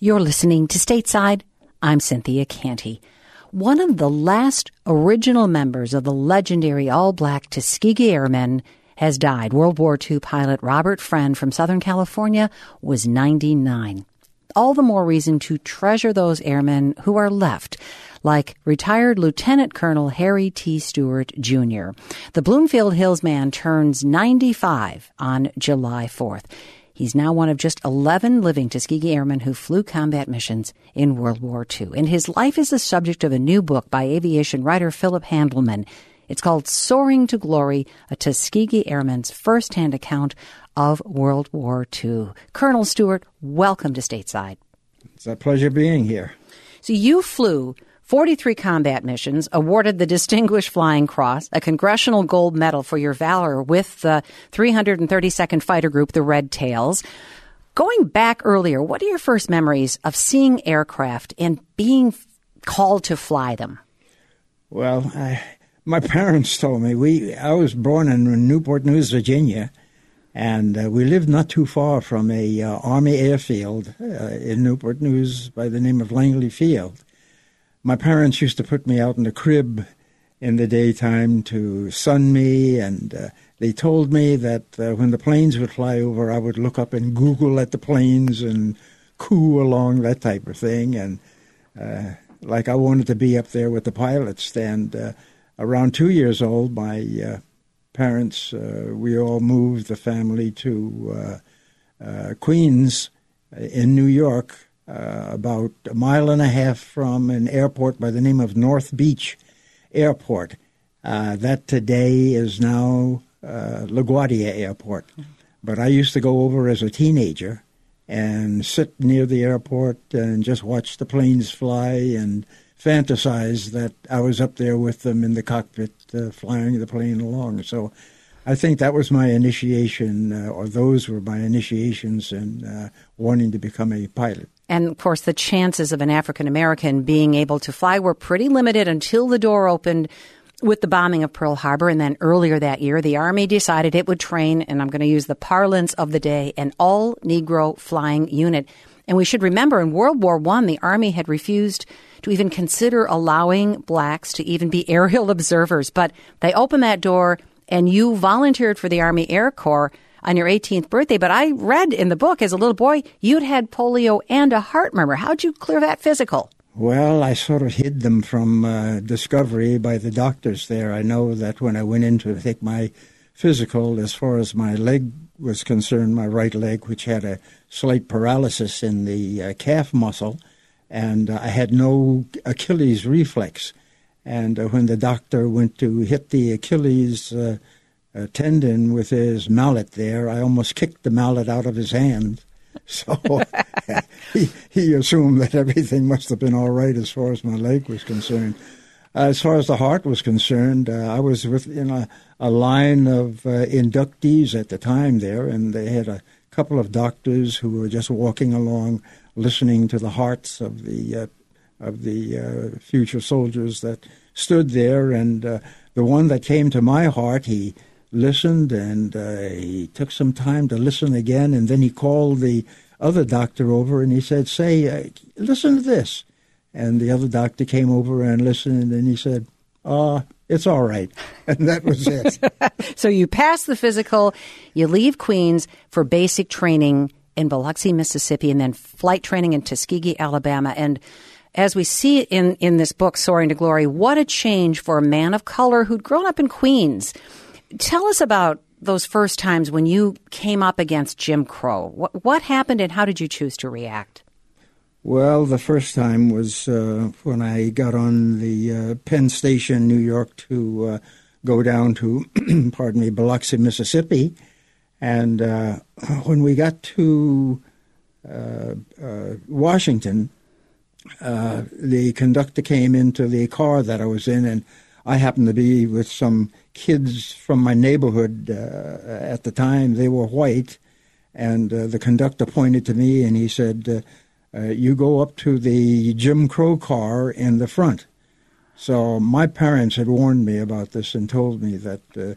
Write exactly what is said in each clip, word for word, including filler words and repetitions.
You're listening to Stateside. I'm Cynthia Canty. One of the last original members of the legendary all-black Tuskegee Airmen has died. World War Two pilot Robert Friend from Southern California was ninety-nine. All the more reason to treasure those airmen who are left, like retired Lieutenant Colonel Harry T. Stewart, Junior The Bloomfield Hills man turns ninety-five on July fourth. He's now one of just eleven living Tuskegee Airmen who flew combat missions in World War Two. And his life is the subject of a new book by aviation writer Philip Handelman. It's called Soaring to Glory, a Tuskegee Airman's first-hand account of World War Two. Colonel Stewart, welcome to Stateside. It's a pleasure being here. So you flew forty-three combat missions, awarded the Distinguished Flying Cross, a Congressional Gold Medal for your valor with the three hundred thirty-second Fighter Group, the Red Tails. Going back earlier, what are your first memories of seeing aircraft and being called to fly them? Well, I, my parents told me, we. I was born in Newport News, Virginia, and uh, we lived not too far from a uh, Army airfield uh, in Newport News by the name of Langley Field. My parents used to put me out in the crib in the daytime to sun me, and uh, they told me that uh, when the planes would fly over, I would look up and Google at the planes and coo along, that type of thing, and uh, like I wanted to be up there with the pilots. And uh, around two years old, my uh, parents, uh, we all moved the family to uh, uh, Queens in New York, Uh, about a mile and a half from an airport by the name of North Beach Airport. Uh, that today is now uh, LaGuardia Airport. But I used to go over as a teenager and sit near the airport and just watch the planes fly and fantasize that I was up there with them in the cockpit uh, flying the plane along. So I think that was my initiation, uh, or those were my initiations in uh, wanting to become a pilot. And, of course, the chances of an African-American being able to fly were pretty limited until the door opened with the bombing of Pearl Harbor. And then earlier that year, the Army decided it would train, and I'm going to use the parlance of the day, an all-Negro flying unit. And we should remember in World War One, the Army had refused to even consider allowing blacks to even be aerial observers. But they opened that door, and you volunteered for the Army Air Corps on your eighteenth birthday. But I read in the book, as a little boy, you'd had polio and a heart murmur. How'd you clear that physical? Well, I sort of hid them from uh, discovery by the doctors there. I know that when I went in to take my physical, as far as my leg was concerned, my right leg, which had a slight paralysis in the uh, calf muscle, and uh, I had no Achilles reflex. And uh, when the doctor went to hit the Achilles uh, uh, tendon with his mallet there, I almost kicked the mallet out of his hand. So he, he assumed that everything must have been all right as far as my leg was concerned. Uh, as far as the heart was concerned, uh, I was within a, a line of uh, inductees at the time there, and they had a couple of doctors who were just walking along, listening to the hearts of the uh, of the uh, future soldiers that stood there. And uh, the one that came to my heart, he listened, and uh, he took some time to listen again, and then he called the other doctor over, and he said, say, uh, listen to this. And the other doctor came over and listened, and he said, uh, it's all right. And that was it. So you pass the physical, you leave Queens for basic training in Biloxi, Mississippi, and then flight training in Tuskegee, Alabama. And as we see in, in this book, Soaring to Glory, what a change for a man of color who'd grown up in Queens. Tell us about those first times when you came up against Jim Crow. What, what happened, and how did you choose to react? Well, the first time was uh, when I got on the uh, Penn Station, New York, to uh, go down to, pardon me, Biloxi, Mississippi. And uh, when we got to uh, uh, Washington, uh, the conductor came into the car that I was in, and I happened to be with some kids from my neighborhood uh, at the time. They were white, and uh, the conductor pointed to me, and he said, uh, uh, you go up to the Jim Crow car in the front. So my parents had warned me about this and told me that uh,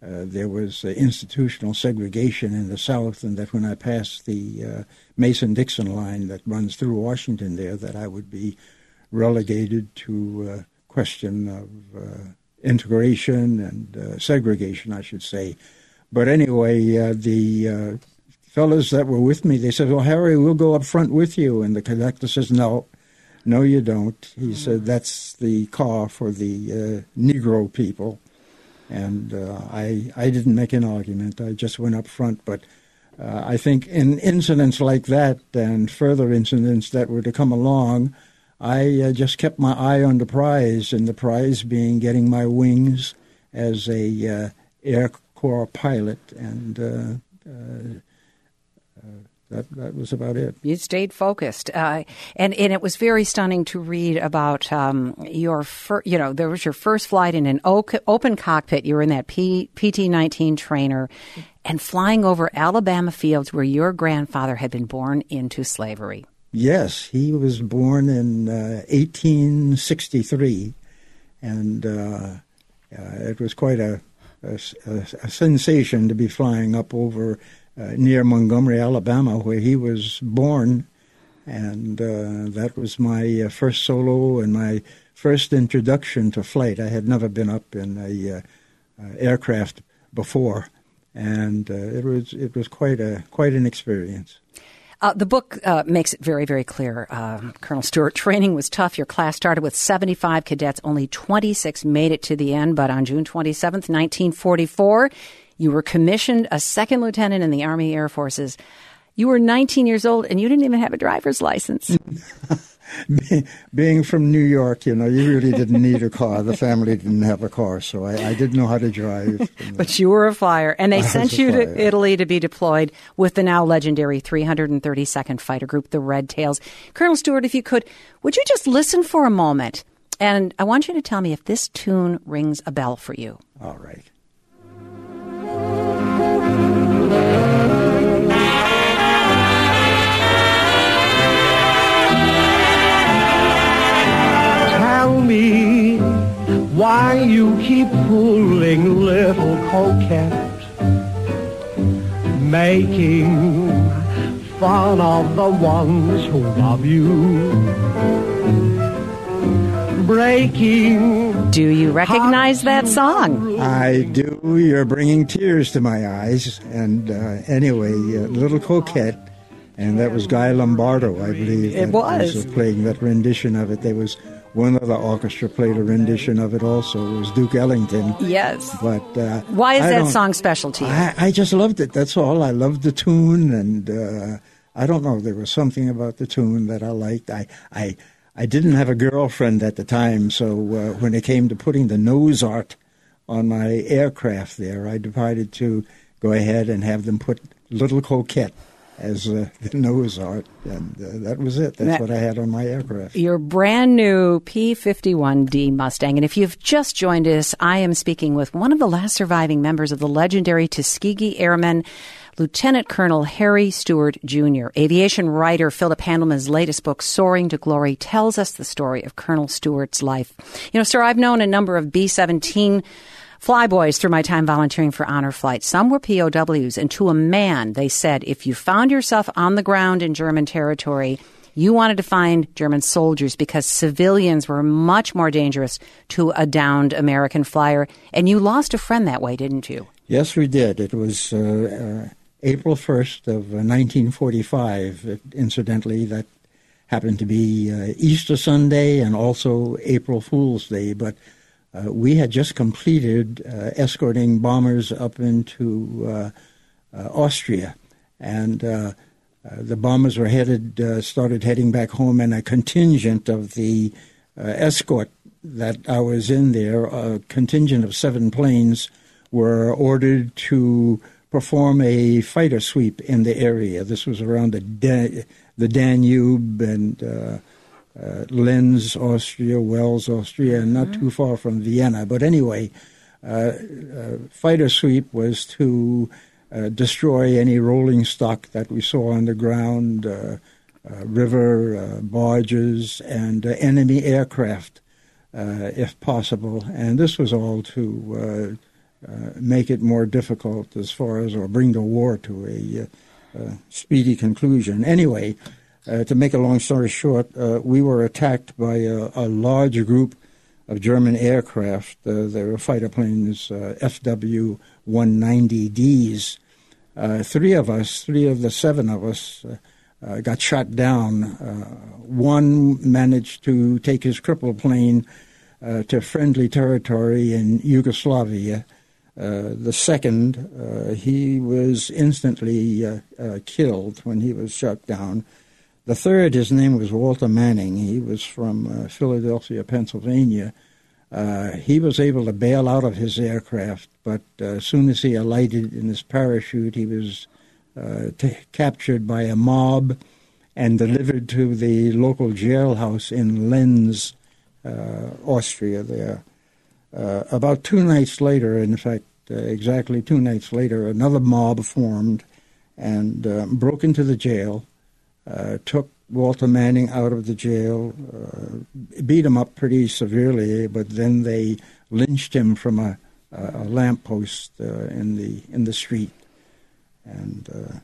uh, there was uh, institutional segregation in the South, and that when I passed the uh, Mason-Dixon line that runs through Washington there, that I would be relegated to a uh, question of uh, integration and uh, segregation, I should say. But anyway, uh, the uh, fellas that were with me, they said, well, Harry, we'll go up front with you. And the conductor says, no, no, you don't. He mm-hmm. said, that's the car for the uh, Negro people. And uh, I, I didn't make an argument. I just went up front. But uh, I think in incidents like that and further incidents that were to come along, I uh, just kept my eye on the prize, and the prize being getting my wings as a uh, Air Corps pilot. And uh, uh, uh, that, that was about it. You stayed focused. Uh, and, and it was very stunning to read about um, your first, you know, there was your first flight in an open cockpit. You were in that P T nineteen trainer and flying over Alabama fields where your grandfather had been born into slavery. Yes, he was born in uh, eighteen sixty-three, and uh, uh, it was quite a, a, a sensation to be flying up over uh, near Montgomery, Alabama, where he was born, and uh, that was my uh, first solo and my first introduction to flight. I had never been up in a uh, uh, aircraft before, and uh, it was it was quite a quite an experience. Uh, the book uh, makes it very, very clear. Uh, Colonel Stewart, training was tough. Your class started with seventy-five cadets. Only twenty-six made it to the end. But on June twenty-seventh, nineteen forty-four, you were commissioned a second lieutenant in the Army Air Forces. You were nineteen years old, and you didn't even have a driver's license. Being from New York, you know, you really didn't need a car. The family didn't have a car, so I, I didn't know how to drive. But you were a flyer, and they sent you to Italy to be deployed with the now legendary three hundred thirty-second Fighter Group, the Red Tails. Colonel Stewart, if you could, would you just listen for a moment? And I want you to tell me if this tune rings a bell for you. All right. Tell me why you keep fooling little coquette, making fun of the ones who love you, breaking. Do you recognize that song? I do. You're bringing tears to my eyes. And uh, anyway, uh, Little Coquette, and that was Guy Lombardo, I believe. It was. was playing that rendition of it. There was one other orchestra played a rendition of it also. It was Duke Ellington. Yes. But uh, why is I that song special to you? I, I just loved it. That's all. I loved the tune, and uh, I don't know. There was something about the tune that I liked. I I, I didn't have a girlfriend at the time, so uh, when it came to putting the nose art on my aircraft there, I decided to go ahead and have them put Little Coquette as uh, the nose art, and uh, that was it. That's that, what I had on my aircraft. Your brand new P fifty-one D Mustang. And if you've just joined us, I am speaking with one of the last surviving members of the legendary Tuskegee Airmen, Lieutenant Colonel Harry Stewart, Junior Aviation writer Philip Handelman's latest book, Soaring to Glory, tells us the story of Colonel Stewart's life. You know, sir, I've known a number of B seventeen flyboys through my time volunteering for honor flight. Some were P O Ws, and to a man, they said, if you found yourself on the ground in German territory, you wanted to find German soldiers because civilians were much more dangerous to a downed American flyer. And you lost a friend that way, didn't you? Yes, we did. It was uh, uh, April first of uh, nineteen forty-five. It, incidentally, that happened to be uh, Easter Sunday and also April Fool's Day, but Uh, we had just completed uh, escorting bombers up into uh, uh, Austria, and uh, uh, the bombers were headed, uh, started heading back home, and a contingent of the uh, escort that I was in there, a contingent of seven planes, were ordered to perform a fighter sweep in the area. This was around the, Dan- the Danube and Uh, Uh, Linz, Austria, Wels, Austria, and not too far from Vienna. But anyway, uh, uh, fighter sweep was to uh, destroy any rolling stock that we saw on the ground, uh, uh, river, uh, barges, and uh, enemy aircraft, uh, if possible. And this was all to uh, uh, make it more difficult as far as, or bring the war to a uh, uh, speedy conclusion. Anyway, uh, to make a long story short, uh, we were attacked by a, a large group of German aircraft. Uh, they were fighter planes, uh, F W one ninety Ds. Uh, three of us, three of the seven of us, uh, uh, got shot down. Uh, one managed to take his crippled plane uh, to friendly territory in Yugoslavia. Uh, the second, uh, he was instantly uh, uh, killed when he was shot down. The third, his name was Walter Manning. He was from uh, Philadelphia, Pennsylvania. Uh, he was able to bail out of his aircraft, but uh, as soon as he alighted in his parachute, he was uh, t- captured by a mob and delivered to the local jailhouse in Linz, uh, Austria there. Uh, about two nights later, in fact, uh, exactly two nights later, another mob formed and uh, broke into the jail, uh, took Walter Manning out of the jail, uh, beat him up pretty severely, but then they lynched him from a, a lamppost uh, in the in the street. And uh,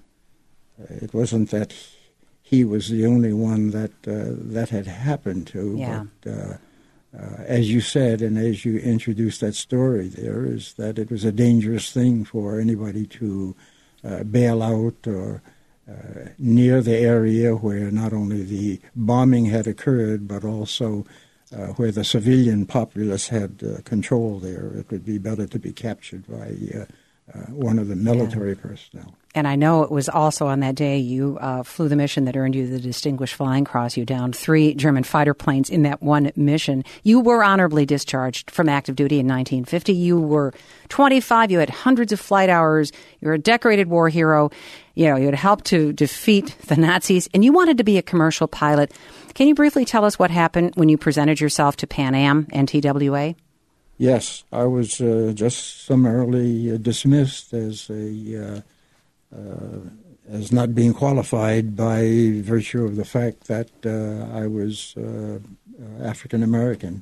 it wasn't that he was the only one that uh, that had happened to, yeah. but uh, uh, as you said, and as you introduced that story there, is that it was a dangerous thing for anybody to uh, bail out or Uh, near the area where not only the bombing had occurred, but also uh, where the civilian populace had uh, control there. It would be better to be captured by uh, uh, one of the military yeah. personnel. And I know it was also on that day you uh, flew the mission that earned you the Distinguished Flying Cross. You downed three German fighter planes in that one mission. You were honorably discharged from active duty in nineteen fifty. You were twenty-five. You had hundreds of flight hours. You're a decorated war hero. You know, you had helped to defeat the Nazis, and you wanted to be a commercial pilot. Can you briefly tell us what happened when you presented yourself to Pan Am and T W A? Yes, I was uh, just summarily uh, dismissed as a uh, uh, as not being qualified by virtue of the fact that uh, I was uh, African American.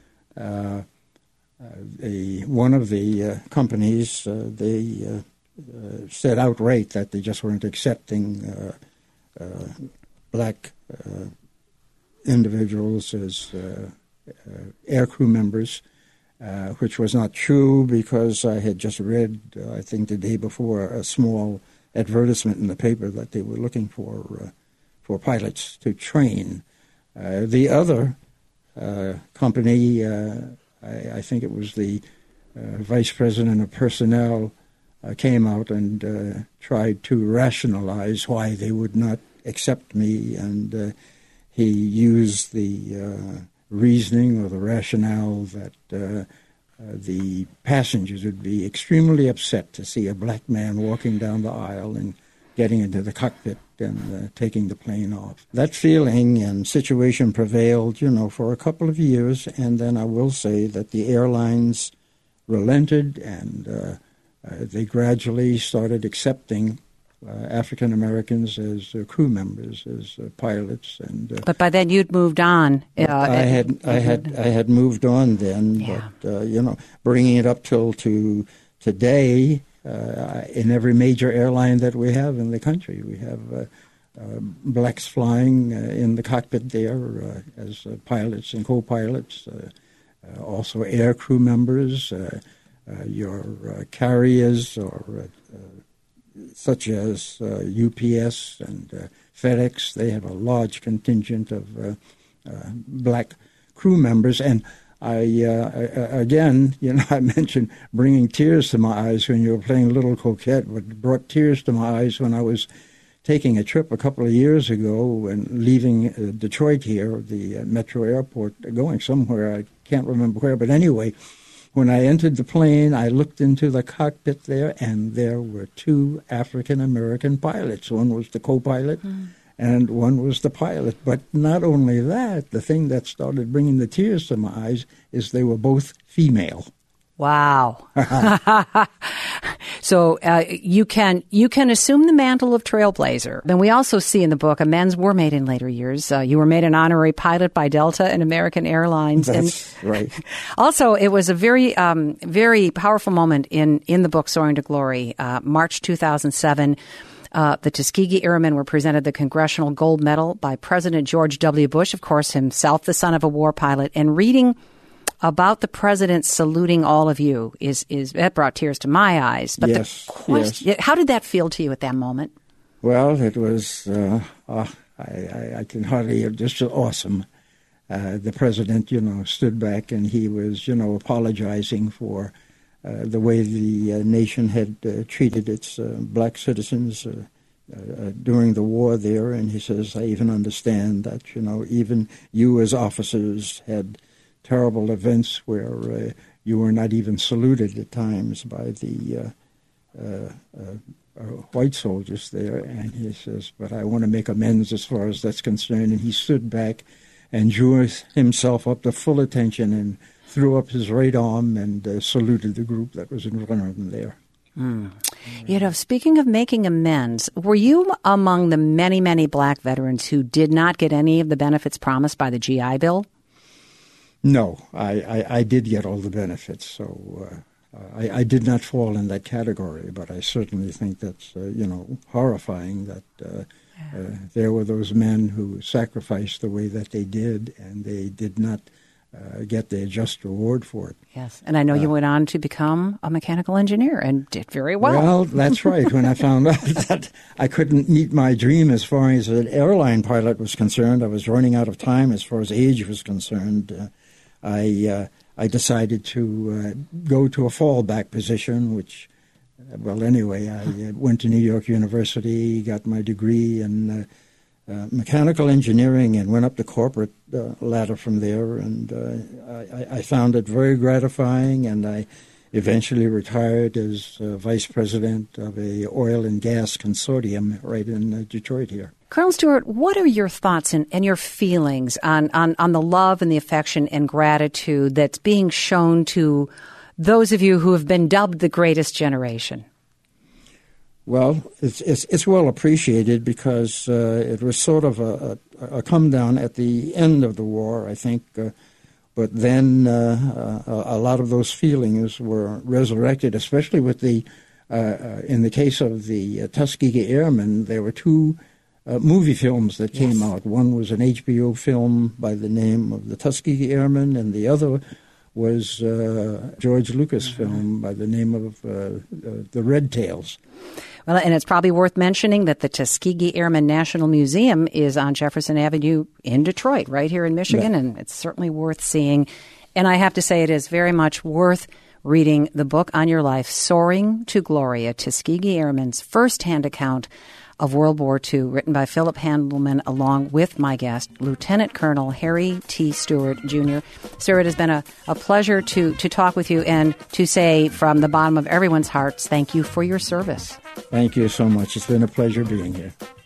Uh, uh, a, one of the uh, companies, uh, they uh, uh, said outright that they just weren't accepting uh, uh, black uh, individuals as uh, uh, aircrew members. Uh, which was not true because I had just read, uh, I think the day before, a small advertisement in the paper that they were looking for uh, for pilots to train. Uh, the other uh, company, uh, I, I think it was the uh, vice president of personnel, uh, came out and uh, tried to rationalize why they would not accept me, and uh, he used the uh, reasoning or the rationale that uh, uh, the passengers would be extremely upset to see a black man walking down the aisle and getting into the cockpit and uh, taking the plane off. That feeling and situation prevailed, you know, for a couple of years, and then I will say that the airlines relented and uh, uh, they gradually started accepting Uh, African Americans as uh, crew members, as uh, pilots, and. Uh, but by then you'd moved on. Uh, I had, I had, I had moved on then. Yeah. But uh, you know, bringing it up till to today, uh, in every major airline that we have in the country, we have uh, uh, blacks flying uh, in the cockpit there uh, as uh, pilots and co-pilots, uh, uh, also air crew members, uh, uh, your uh, carriers or. Uh, uh, such as uh, U P S and uh, FedEx. They have a large contingent of uh, uh, black crew members. And I, uh, I, again, you know, I mentioned bringing tears to my eyes when you were playing Little Coquette, but it brought tears to my eyes when I was taking a trip a couple of years ago and leaving uh, Detroit here, the uh, metro airport, going somewhere, I can't remember where, but anyway, when I entered the plane, I looked into the cockpit there, and there were two African-American pilots. One was the co-pilot, mm. and one was the pilot. But not only that, the thing that started bringing the tears to my eyes is they were both female. Wow. So uh, you can you can assume the mantle of trailblazer. Then we also see in the book amends were made in later years. Uh, you were made an honorary pilot by Delta and American Airlines. That's and right. Also, it was a very um, very powerful moment in in the book Soaring to Glory, uh, March two thousand seven. Uh, the Tuskegee Airmen were presented the Congressional Gold Medal by President George W. Bush, of course, himself the son of a war pilot. And reading about the president saluting all of you is is that brought tears to my eyes. But yes, the question, yes. How did that feel to you at that moment? Well, it was, uh, uh, I, I, I can hardly, just awesome. Uh, the president, you know, stood back and he was, you know, apologizing for Uh, the way the uh, nation had uh, treated its uh, black citizens uh, uh, during the war there. And he says, I even understand that, you know, even you as officers had terrible events where uh, you were not even saluted at times by the uh, uh, uh, uh, white soldiers there. And he says, but I want to make amends as far as that's concerned. And he stood back and drew himself up to full attention and threw up his right arm and uh, saluted the group that was in front of him there. Mm. You know, speaking of making amends, were you among the many, many black veterans who did not get any of the benefits promised by the G I Bill? No, I, I, I did get all the benefits, so uh, I, I did not fall in that category, but I certainly think that's, uh, you know, horrifying that uh, yeah. uh, there were those men who sacrificed the way that they did, and they did not Uh, get their just reward for it. Yes, and I know you uh, went on to become a mechanical engineer and did very well. Well, that's right. When I found out that I couldn't meet my dream as far as an airline pilot was concerned, I was running out of time as far as age was concerned, uh, I uh, I decided to uh, go to a fallback position, which, uh, well, anyway, I uh, went to New York University, got my degree in uh, Uh, mechanical engineering and went up the corporate uh, ladder from there, and uh, I, I found it very gratifying, and I eventually retired as uh, vice president of a oil and gas consortium right in uh, Detroit here. Colonel Stewart, what are your thoughts and, and your feelings on, on, on the love and the affection and gratitude that's being shown to those of you who have been dubbed the greatest generation? Well, it's, it's it's well appreciated because uh, it was sort of a, a, a come down at the end of the war, I think. Uh, but then uh, a, a lot of those feelings were resurrected, especially with the, uh, uh, in the case of the uh, Tuskegee Airmen, there were two uh, movie films that came yes. out. One was an H B O film by the name of the Tuskegee Airmen, and the other was uh, George Lucas film by the name of uh, uh, The Red Tails. Well, and it's probably worth mentioning that the Tuskegee Airmen National Museum is on Jefferson Avenue in Detroit, right here in Michigan, yeah. and it's certainly worth seeing. And I have to say it is very much worth reading the book on your life, Soaring to Glory, a Tuskegee Airman's first-hand account of World War Two, written by Philip Handelman, along with my guest, Lieutenant Colonel Harry T. Stewart, Junior Sir, it has been a, a pleasure to, to talk with you and to say from the bottom of everyone's hearts, thank you for your service. Thank you so much. It's been a pleasure being here.